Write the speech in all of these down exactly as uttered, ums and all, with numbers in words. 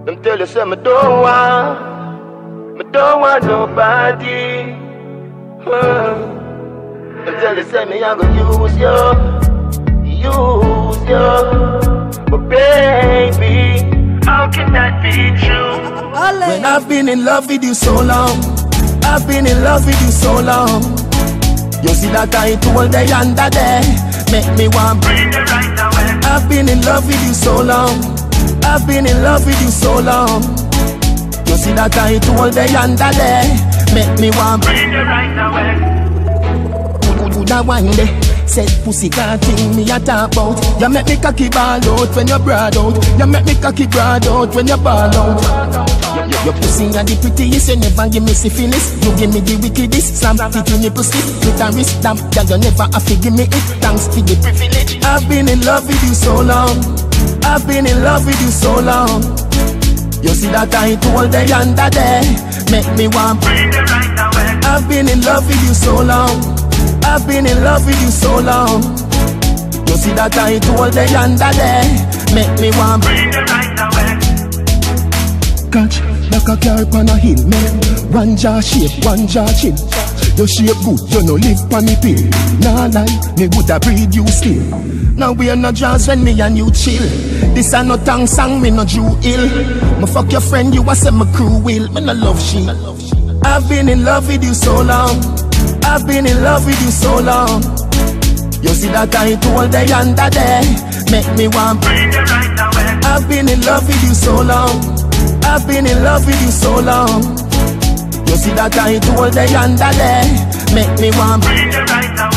Them tell you say me don't want, me don't want nobody. Huh. Them tell you say me I go use you, use you. But baby, how can that be true? When I've been in love with you so long, I've been in love with you so long. You see that I told day under there, make me want bring it right now. I've been in love with you so long, I've been in love with you so long. You see that I told day under there, make me want bring it right now. Good that one day, said pussy can't think me a talk about. You make me cocky ball out when you broad out. You make me cocky broad out when you ball out. Your pussy and the prettiest, you never give me syphilis. You give me the wickedest, slam it in nipple stiff. With a wrist stamp, that you never have to give me it. Thanks to the privilege. I've been in love with you so long, I've been in love with you so long. You see that I told day under there, make me want bring it right now. I've been in love with you so long, I've been in love with you so long. You see that I told day under there, make me want bring it right now. Catch like a car on a hill, man. One jaw shape, one jaw chin. Your shape good, you no live on me pill. Nah lie, me woulda breed you still. Now we are not jaws when me and you chill. This a no tongue song, me no Jew ill. Me fuck your friend, you a say me crew will. Me no love she. I've been in love with you so long, I've been in love with you so long. You see that I told day under there, make me want bring it right now. I've been in love with you so long, I've been in love with you so long. You see that I told day under there, make me want bring it right now.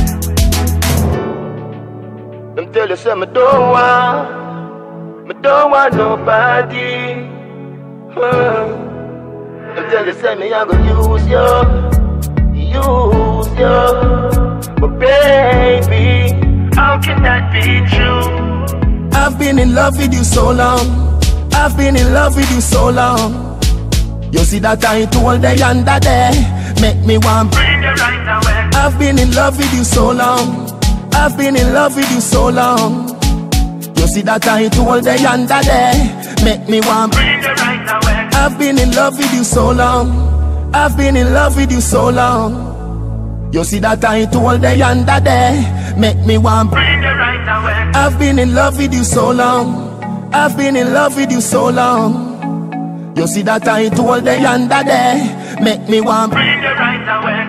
Them tell you say me don't want, me don't want nobody. Huh. Them tell you say me I go use you, use you. But baby, how can that be true? I've been in love with you so long, I've been in love with you so long. You see that I told day under there, make me want bring it right now. I've been in love with you so long, I've been in love with you so long. You see that I told day under there, make me want bring it right now. I've been in love with you so long, I've been in love with you so long. You see that I told day under there, make me want bring it right now. I've been in love with you so long, I've been in love with you so long. You see that I told day under there, make me want bring it right now.